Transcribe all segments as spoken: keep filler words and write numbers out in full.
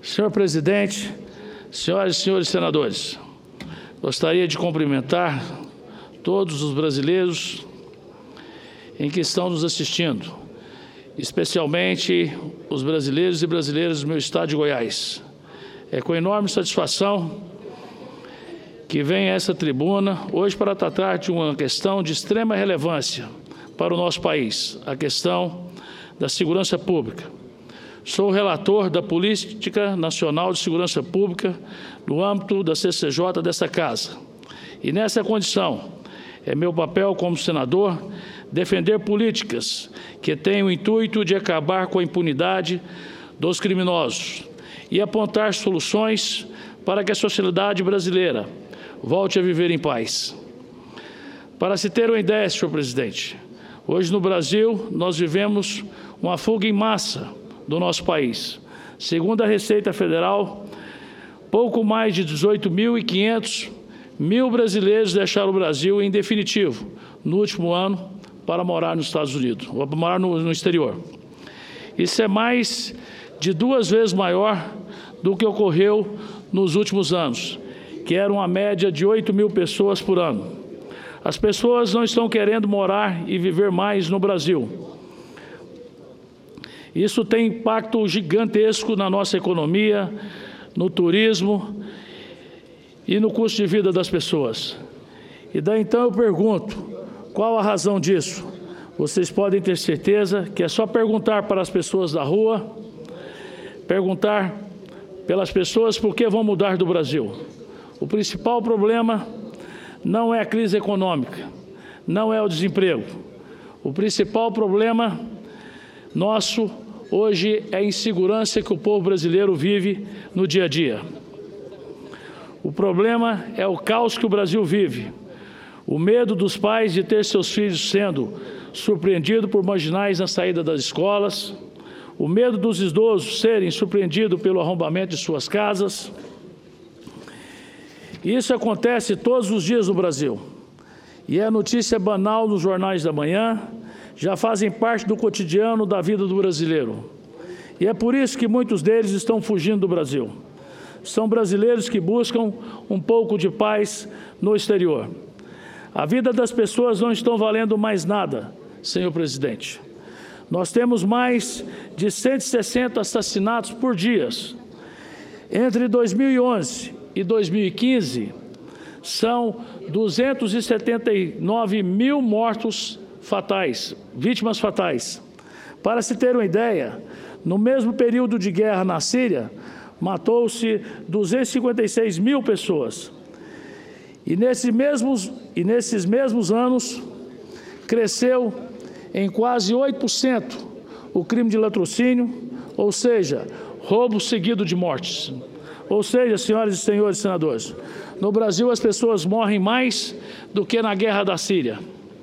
Senhor presidente, senhoras e senhores senadores, gostaria de cumprimentar todos os brasileiros em que estão nos assistindo, especialmente os brasileiros e brasileiras do meu estado de Goiás. É com enorme satisfação que venho a essa tribuna hoje para tratar de uma questão de extrema relevância para o nosso país, a questão da segurança pública. Sou o relator da Política Nacional de Segurança Pública no âmbito da C C J dessa Casa. E nessa condição, é meu papel como senador defender políticas que têm o intuito de acabar com a impunidade dos criminosos e apontar soluções para que a sociedade brasileira volte a viver em paz. Para se ter uma ideia, senhor presidente, hoje no Brasil nós vivemos uma fuga em massa do nosso país. Segundo a Receita Federal, pouco mais de dezoito mil e quinhentos mil brasileiros deixaram o Brasil em definitivo no último ano para morar nos Estados Unidos, ou para morar no, no exterior. Isso é mais de duas vezes maior do que ocorreu nos últimos anos, que era uma média de oito mil pessoas por ano. As pessoas não estão querendo morar e viver mais no Brasil. Isso tem impacto gigantesco na nossa economia, no turismo e no custo de vida das pessoas. E daí então eu pergunto, qual a razão disso? Vocês podem ter certeza que é só perguntar para as pessoas da rua, perguntar pelas pessoas por que vão mudar do Brasil. O principal problema não é a crise econômica, não é o desemprego. O principal problema nosso hoje é a insegurança que o povo brasileiro vive no dia a dia. O problema é o caos que o Brasil vive. O medo dos pais de ter seus filhos sendo surpreendidos por marginais na saída das escolas. O medo dos idosos serem surpreendidos pelo arrombamento de suas casas. Isso acontece todos os dias no Brasil. E é notícia banal nos jornais da manhã, já fazem parte do cotidiano da vida do brasileiro. E é por isso que muitos deles estão fugindo do Brasil. São brasileiros que buscam um pouco de paz no exterior. A vida das pessoas não está valendo mais nada, senhor presidente. Nós temos mais de cento e sessenta assassinatos por dia. Entre dois mil e onze e dois mil e quinze, são duzentos e setenta e nove mil mortos fatais, vítimas fatais. Para se ter uma ideia, no mesmo período de guerra na Síria, matou-se duzentos e cinquenta e seis mil pessoas. E nesses mesmos, e nesses mesmos anos, cresceu em quase oito por cento o crime de latrocínio, ou seja, roubo seguido de mortes. Ou seja, senhoras e senhores senadores, no Brasil as pessoas morrem mais do que na guerra da Síria.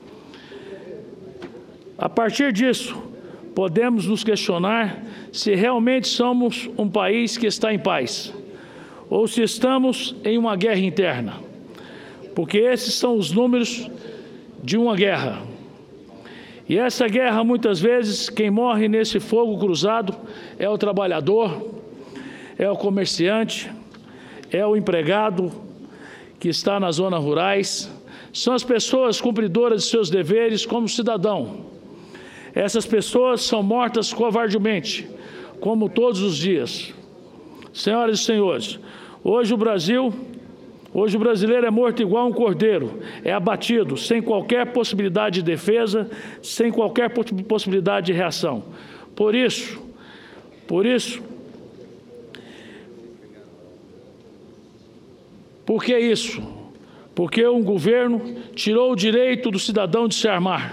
A partir disso, podemos nos questionar se realmente somos um país que está em paz, ou se estamos em uma guerra interna, porque esses são os números de uma guerra. E essa guerra, muitas vezes, quem morre nesse fogo cruzado é o trabalhador, é o comerciante, é o empregado que está nas zonas rurais, são as pessoas cumpridoras de seus deveres como cidadão. Essas pessoas são mortas covardemente, como todos os dias. Senhoras e senhores, hoje o Brasil, hoje o brasileiro é morto igual um cordeiro, é abatido, sem qualquer possibilidade de defesa, sem qualquer possibilidade de reação. Por isso, por isso, Por que isso? Porque um governo tirou o direito do cidadão de se armar.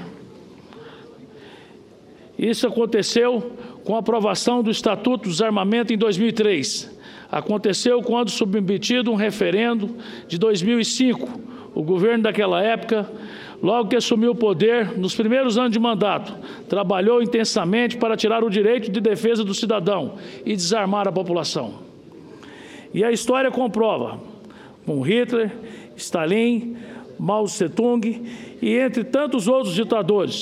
Isso aconteceu com a aprovação do Estatuto do Desarmamento em dois mil e três. Aconteceu quando submetido um referendo de dois mil e cinco. O governo daquela época, logo que assumiu o poder, nos primeiros anos de mandato, trabalhou intensamente para tirar o direito de defesa do cidadão e desarmar a população. E a história comprova, com Hitler, Stalin, Mao Tse-tung e entre tantos outros ditadores,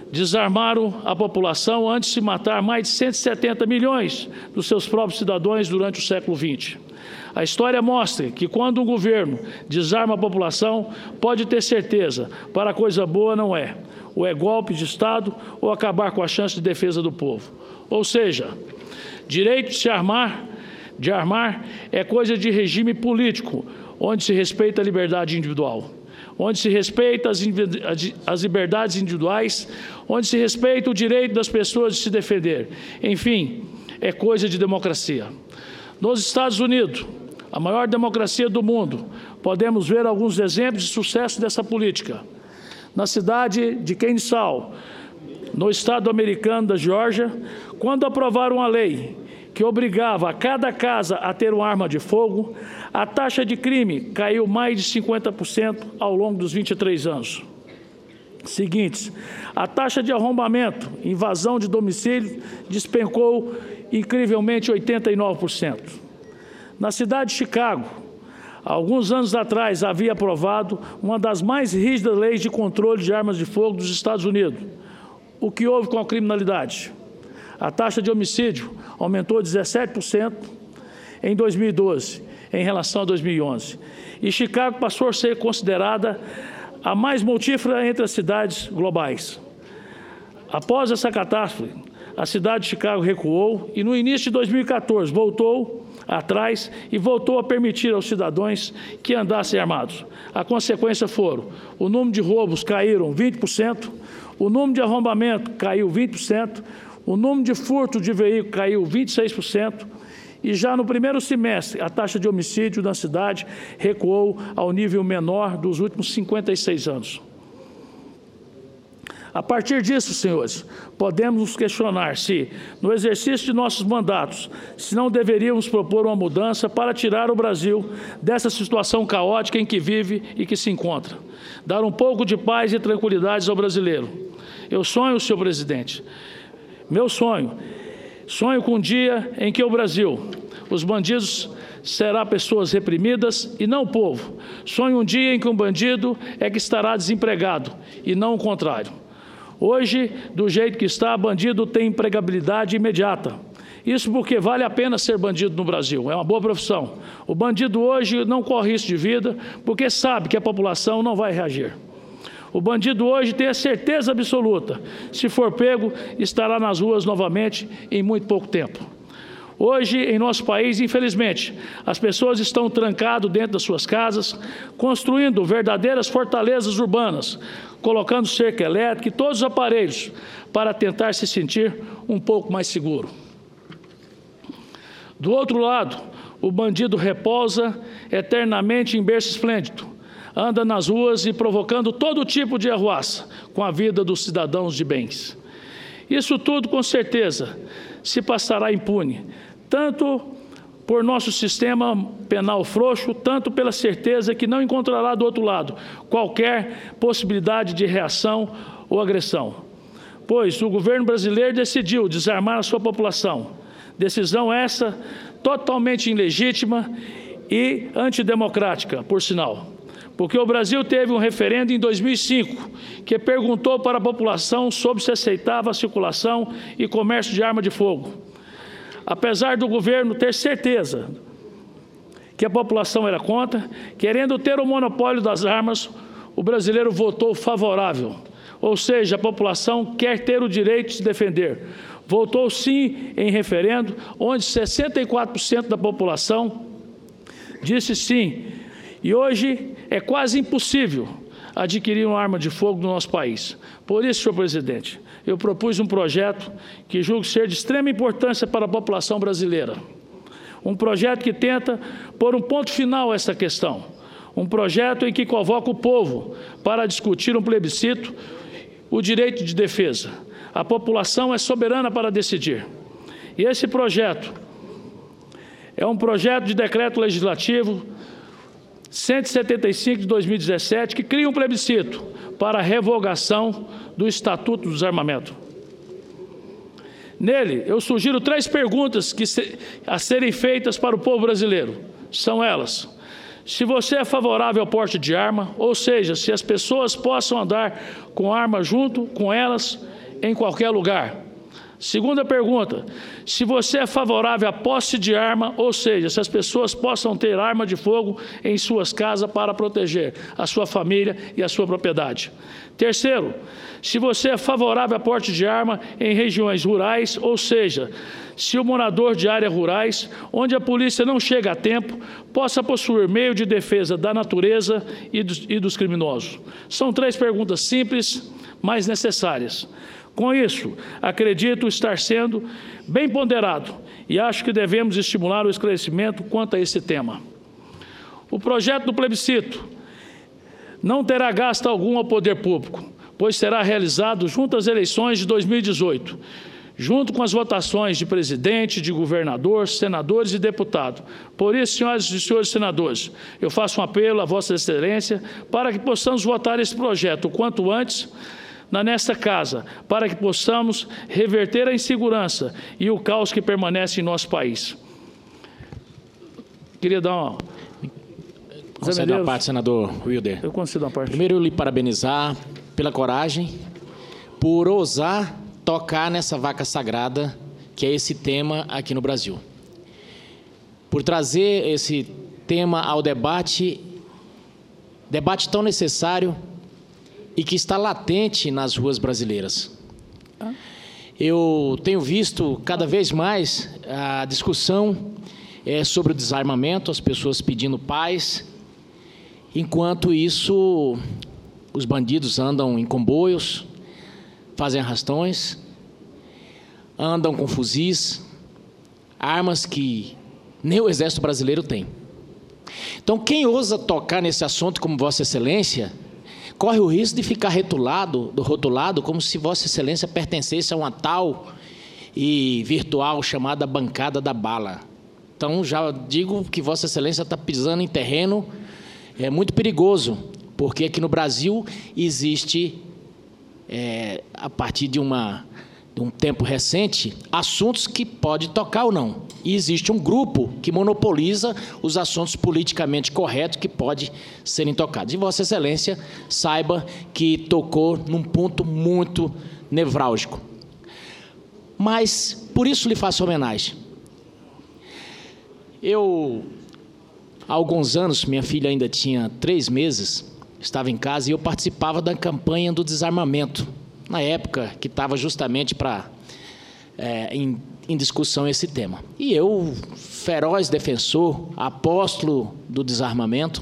desarmaram a população antes de matar mais de cento e setenta milhões dos seus próprios cidadãos durante o século vinte. A história mostra que quando um governo desarma a população, pode ter certeza, para coisa boa não é. Ou é golpe de Estado ou acabar com a chance de defesa do povo. Ou seja, direito de se armar, de armar é coisa de regime político, onde se respeita a liberdade individual, onde se respeita as, as liberdades individuais, onde se respeita o direito das pessoas de se defender. Enfim, é coisa de democracia. Nos Estados Unidos, a maior democracia do mundo, podemos ver alguns exemplos de sucesso dessa política. Na cidade de Kennesaw, no estado americano da Geórgia, quando aprovaram a lei que obrigava a cada casa a ter uma arma de fogo, a taxa de crime caiu mais de cinquenta por cento ao longo dos vinte e três anos seguintes. A taxa de arrombamento, invasão de domicílio, despencou incrivelmente oitenta e nove por cento. Na cidade de Chicago, há alguns anos atrás, havia aprovado uma das mais rígidas leis de controle de armas de fogo dos Estados Unidos. O que houve com a criminalidade? A taxa de homicídio aumentou dezessete por cento em dois mil e doze, em relação a dois mil e onze. E Chicago passou a ser considerada a mais mortífera entre as cidades globais. Após essa catástrofe, a cidade de Chicago recuou e, no início de dois mil e quatorze, voltou atrás e voltou a permitir aos cidadãos que andassem armados. A consequência foram: o número de roubos caíram vinte por cento, o número de arrombamento caiu vinte por cento, o número de furto de veículo caiu vinte e seis por cento, e já no primeiro semestre a taxa de homicídio na cidade recuou ao nível menor dos últimos cinquenta e seis anos. A partir disso, senhores, podemos nos questionar se, no exercício de nossos mandatos, se não deveríamos propor uma mudança para tirar o Brasil dessa situação caótica em que vive e que se encontra. Dar um pouco de paz e tranquilidade ao brasileiro. Eu sonho, senhor presidente, meu sonho, sonho com um dia em que o Brasil, os bandidos será pessoas reprimidas e não o povo. Sonho um dia em que um bandido é que estará desempregado e não o contrário. Hoje, do jeito que está, bandido tem empregabilidade imediata. Isso porque vale a pena ser bandido no Brasil, é uma boa profissão. O bandido hoje não corre risco de vida porque sabe que a população não vai reagir. O bandido hoje tem a certeza absoluta, se for pego, estará nas ruas novamente em muito pouco tempo. Hoje, em nosso país, infelizmente, as pessoas estão trancadas dentro das suas casas, construindo verdadeiras fortalezas urbanas, colocando cerca elétrica e todos os aparelhos para tentar se sentir um pouco mais seguro. Do outro lado, o bandido repousa eternamente em berço esplêndido, anda nas ruas e provocando todo tipo de arruaça com a vida dos cidadãos de bens. Isso tudo, com certeza, se passará impune, tanto por nosso sistema penal frouxo, tanto pela certeza que não encontrará do outro lado qualquer possibilidade de reação ou agressão. Pois o governo brasileiro decidiu desarmar a sua população. Decisão essa totalmente ilegítima e antidemocrática, por sinal. Porque o Brasil teve um referendo em dois mil e cinco que perguntou para a população sobre se aceitava a circulação e comércio de arma de fogo. Apesar do governo ter certeza que a população era contra, querendo ter o monopólio das armas, o brasileiro votou favorável. Ou seja, a população quer ter o direito de se defender. Votou sim em referendo, onde sessenta e quatro por cento da população disse sim. E hoje é quase impossível adquirir uma arma de fogo no nosso país. Por isso, senhor presidente, eu propus um projeto que julgo ser de extrema importância para a população brasileira. Um projeto que tenta pôr um ponto final a essa questão. Um projeto em que convoca o povo para discutir um plebiscito, o direito de defesa. A população é soberana para decidir. E esse projeto é um projeto de decreto legislativo cento e setenta e cinco de dois mil e dezessete, que cria um plebiscito para a revogação do Estatuto do Desarmamento. Nele, eu sugiro três perguntas que se, a serem feitas para o povo brasileiro. São elas: se você é favorável ao porte de arma, ou seja, se as pessoas possam andar com arma junto com elas em qualquer lugar. Segunda pergunta, se você é favorável à posse de arma, ou seja, se as pessoas possam ter arma de fogo em suas casas para proteger a sua família e a sua propriedade. Terceiro, se você é favorável a porte de arma em regiões rurais, ou seja, se o morador de áreas rurais, onde a polícia não chega a tempo, possa possuir meio de defesa da natureza e dos, e dos criminosos. São três perguntas simples, mas necessárias. Com isso, acredito estar sendo bem ponderado e acho que devemos estimular o esclarecimento quanto a esse tema. O projeto do plebiscito não terá gasto algum ao poder público, pois será realizado junto às eleições de dois mil e dezoito, junto com as votações de presidente, de governador, senadores e deputados. Por isso, senhoras e senhores senadores, eu faço um apelo a Vossa Excelência para que possamos votar esse projeto o quanto antes, na nesta casa, para que possamos reverter a insegurança e o caos que permanece em nosso país. Queria dar uma... Concedo a parte, senador Wilder. Eu concedo a parte. Primeiro, eu lhe parabenizar pela coragem, por ousar tocar nessa vaca sagrada, que é esse tema aqui no Brasil. Por trazer esse tema ao debate, debate tão necessário, e que está latente nas ruas brasileiras. Eu tenho visto cada vez mais a discussão é, sobre o desarmamento, as pessoas pedindo paz, enquanto isso os bandidos andam em comboios, fazem arrastões, andam com fuzis, armas que nem o Exército Brasileiro tem. Então, quem ousa tocar nesse assunto como Vossa Excelência, corre o risco de ficar rotulado, rotulado como se Vossa Excelência pertencesse a uma tal e virtual chamada bancada da bala. Então, já digo que Vossa Excelência está pisando em terreno é muito perigoso, porque aqui no Brasil existe, é, a partir de, uma, de um tempo recente, assuntos que pode tocar ou não. E existe um grupo que monopoliza os assuntos politicamente corretos que pode serem tocados. E Vossa Excelência saiba que tocou num ponto muito nevrálgico. Mas, por isso lhe faço homenagem. Eu, há alguns anos, minha filha ainda tinha três meses, estava em casa e eu participava da campanha do desarmamento, na época que estava justamente para, é, em, em discussão esse tema. E eu, feroz defensor, apóstolo do desarmamento,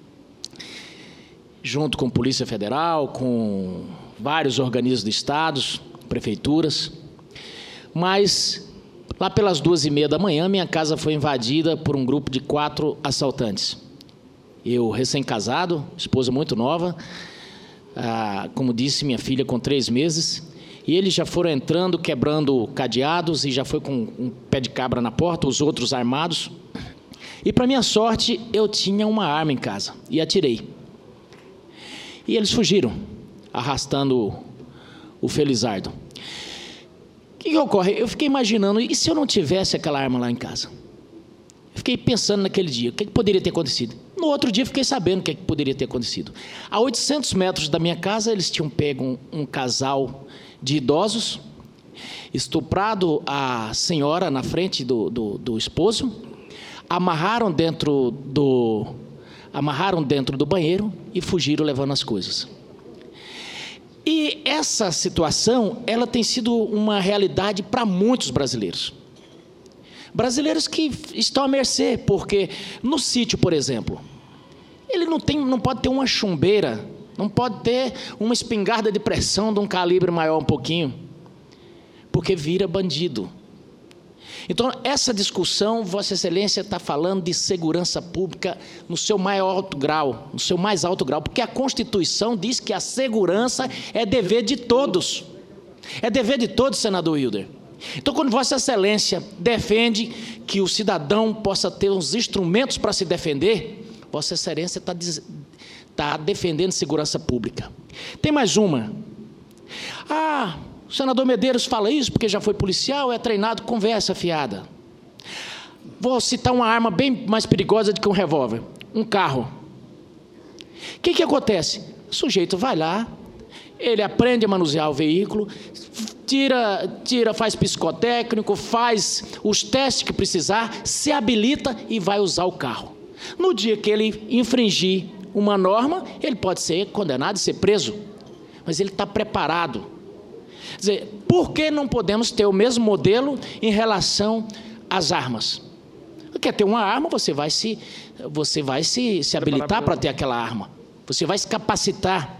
junto com a Polícia Federal, com vários organismos do Estado, prefeituras, mas lá pelas duas e meia da manhã, minha casa foi invadida por um grupo de quatro assaltantes. Eu, recém-casado, esposa muito nova, ah, como disse, minha filha com três meses, e eles já foram entrando, quebrando cadeados, e já foi com um pé de cabra na porta, os outros armados. E, para minha sorte, eu tinha uma arma em casa, e atirei. E eles fugiram, arrastando o felizardo. O que, que ocorre? Eu fiquei imaginando, e se eu não tivesse aquela arma lá em casa? Eu fiquei pensando naquele dia, o que, que poderia ter acontecido? No outro dia, fiquei sabendo o que, que poderia ter acontecido. A oitocentos metros da minha casa, eles tinham pego um, um casal de idosos, estuprado a senhora na frente do, do, do esposo, amarraram dentro do, amarraram dentro do banheiro e fugiram levando as coisas. E essa situação, ela tem sido uma realidade para muitos brasileiros. Brasileiros que estão à mercê, porque no sítio, por exemplo, ele não, tem, não pode ter uma chumbeira, não pode ter uma espingarda de pressão de um calibre maior um pouquinho, porque vira bandido. Então, essa discussão, Vossa Excelência está falando de segurança pública no seu mais alto grau, no seu mais alto grau, porque a Constituição diz que a segurança é dever de todos. É dever de todos, senador Wilder. Então, quando Vossa Excelência defende que o cidadão possa ter os instrumentos para se defender, Vossa Excelência está, está defendendo segurança pública. Tem mais uma. Ah, o senador Medeiros fala isso porque já foi policial, é treinado, conversa fiada. Vou citar uma arma bem mais perigosa do que um revólver. um carro. O que que acontece? O sujeito vai lá, ele aprende a manusear o veículo, tira, tira, faz psicotécnico, faz os testes que precisar, se habilita e vai usar o carro. No dia que ele infringir uma norma, ele pode ser condenado e ser preso, mas ele está preparado. Quer dizer, por que não podemos ter o mesmo modelo em relação às armas? Quer ter uma arma, você vai se, você vai se, se habilitar para ter aquela arma. Você vai se capacitar.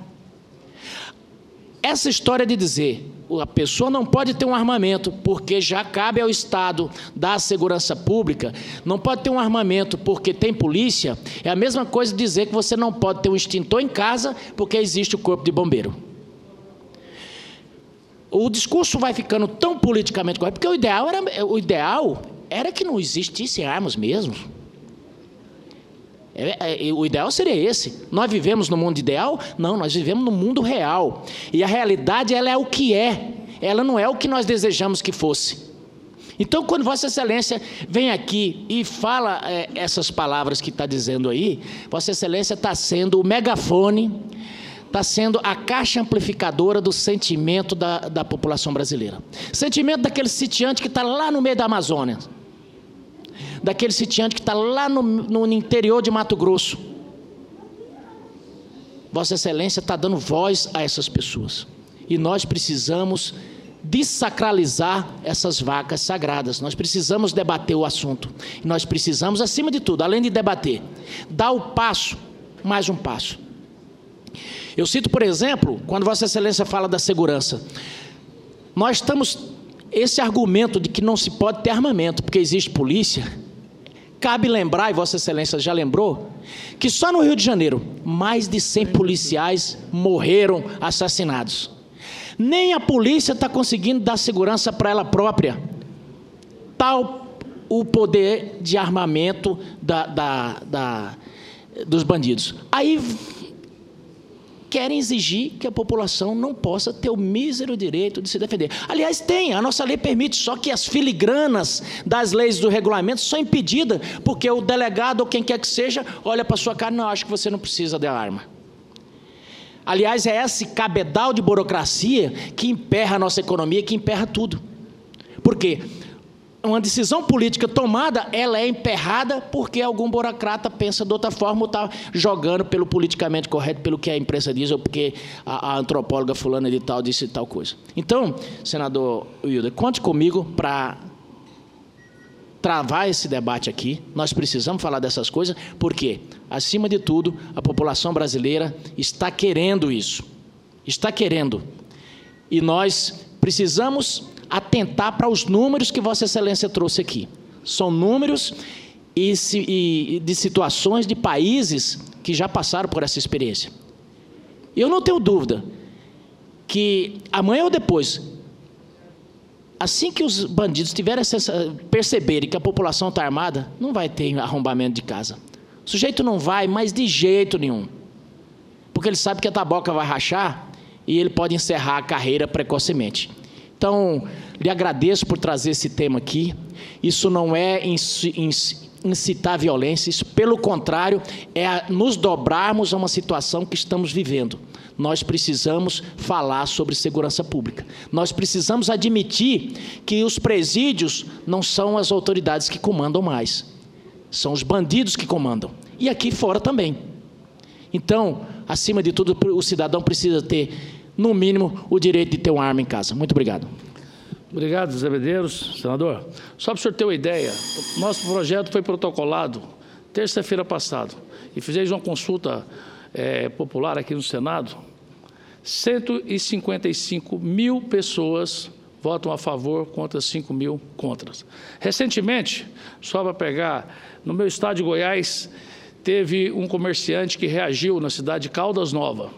Essa história de dizer a pessoa não pode ter um armamento porque já cabe ao Estado dar a segurança pública, não pode ter um armamento porque tem polícia, é a mesma coisa de dizer que você não pode ter um extintor em casa porque existe o corpo de bombeiro. O discurso vai ficando tão politicamente correto, porque o ideal era, o ideal era que não existissem armas mesmo. É, é, o ideal seria esse. Nós vivemos no mundo ideal? Não, nós vivemos no mundo real. E a realidade, ela é o que é. Ela não é o que nós desejamos que fosse. Então, quando Vossa Excelência vem aqui e fala é, essas palavras que está dizendo aí, Vossa Excelência está sendo o megafone, está sendo a caixa amplificadora do sentimento da, da população brasileira. Sentimento daquele sitiante que está lá no meio da Amazônia, daquele sitiante que está lá no, no interior de Mato Grosso. Vossa Excelência está dando voz a essas pessoas. E nós precisamos desacralizar essas vacas sagradas. Nós precisamos debater o assunto. E nós precisamos, acima de tudo, além de debater, dar o passo, mais um passo. Eu cito, por exemplo, quando Vossa Excelência fala da segurança. Nós estamos... Esse argumento de que não se pode ter armamento porque existe polícia, cabe lembrar, e Vossa Excelência já lembrou, que só no Rio de Janeiro, mais de cem policiais morreram assassinados. Nem a polícia está conseguindo dar segurança para ela própria. Tal o poder de armamento da, da, da, dos bandidos. Aí querem exigir que a população não possa ter o mísero direito de se defender. Aliás, tem, a nossa lei permite, só que as filigranas das leis do regulamento são impedidas, porque o delegado ou quem quer que seja, olha para a sua cara e não acha que você não precisa da arma. Aliás, é esse cabedal de burocracia que emperra a nossa economia, que emperra tudo. Por quê? Uma decisão política tomada, ela é emperrada porque algum burocrata pensa de outra forma ou está jogando pelo politicamente correto, pelo que a imprensa diz, ou porque a, a antropóloga fulana de tal disse tal coisa. Então, senador Wilder, conte comigo para travar esse debate aqui. Nós precisamos falar dessas coisas, porque, acima de tudo, a população brasileira está querendo isso. Está querendo. E nós precisamos atentar para os números que Vossa Excelência trouxe aqui. São números e, e de situações de países que já passaram por essa experiência. Eu não tenho dúvida que amanhã ou depois, assim que os bandidos tiverem perceberem que a população está armada, não vai ter arrombamento de casa. O sujeito não vai, mas de jeito nenhum. Porque ele sabe que a taboca vai rachar e ele pode encerrar a carreira precocemente. Então, lhe agradeço por trazer esse tema aqui. Isso não é incitar a violência, isso, pelo contrário, é nos dobrarmos a uma situação que estamos vivendo. Nós precisamos falar sobre segurança pública. Nós precisamos admitir que os presídios não são as autoridades que comandam mais. São os bandidos que comandam. E aqui fora também. Então, acima de tudo, o cidadão precisa ter, no mínimo, o direito de ter uma arma em casa. Muito obrigado. Obrigado, Zé Medeiros. Senador, só para o senhor ter uma ideia, o nosso projeto foi protocolado terça-feira passada e fizemos uma consulta é, popular aqui no Senado. cento e cinquenta e cinco mil pessoas votam a favor contra cinco mil contras. Recentemente, só para pegar, no meu estado de Goiás, teve um comerciante que reagiu na cidade de Caldas Nova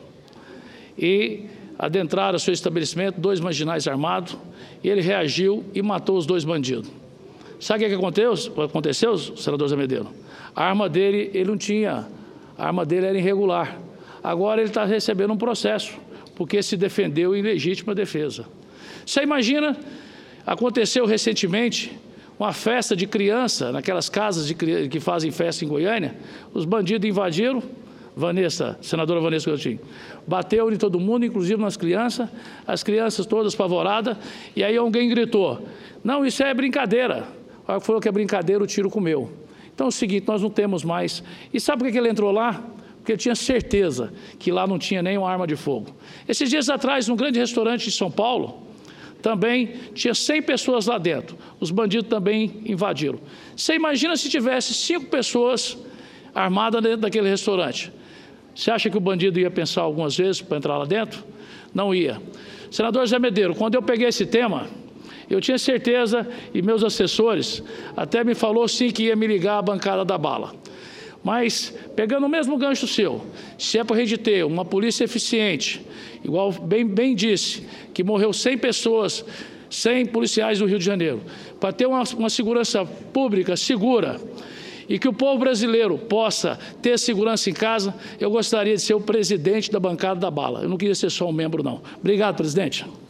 e adentraram seu estabelecimento dois marginais armados, e ele reagiu e matou os dois bandidos. Sabe o que aconteceu, aconteceu, senador Zé Medeiros? A arma dele, ele não tinha, a arma dele era irregular. Agora ele está recebendo um processo, porque se defendeu em legítima defesa. Você imagina, aconteceu recentemente uma festa de criança, naquelas casas de, que fazem festa em Goiânia, os bandidos invadiram, Vanessa, senadora Vanessa Coutinho, bateu em todo mundo, inclusive nas crianças, as crianças todas apavoradas, e aí alguém gritou, não, isso é brincadeira. A hora que falou que é brincadeira, o tiro comeu. Então é o seguinte, nós não temos mais. E sabe por que ele entrou lá? Porque ele tinha certeza que lá não tinha nenhuma arma de fogo. Esses dias atrás, num grande restaurante de São Paulo, também tinha cem pessoas lá dentro. Os bandidos também invadiram. Você imagina se tivesse cinco pessoas armadas dentro daquele restaurante. Você acha que o bandido ia pensar algumas vezes para entrar lá dentro? Não ia. Senador Zé Medeiro, quando eu peguei esse tema, eu tinha certeza, e meus assessores até me falou sim que ia me ligar à bancada da bala. Mas, pegando o mesmo gancho seu, se é para a gente ter uma polícia eficiente, igual bem, bem disse, que morreu cem pessoas, cem policiais do Rio de Janeiro, para ter uma, uma segurança pública segura, e que o povo brasileiro possa ter segurança em casa, eu gostaria de ser o presidente da bancada da bala. Eu não queria ser só um membro, não. Obrigado, presidente.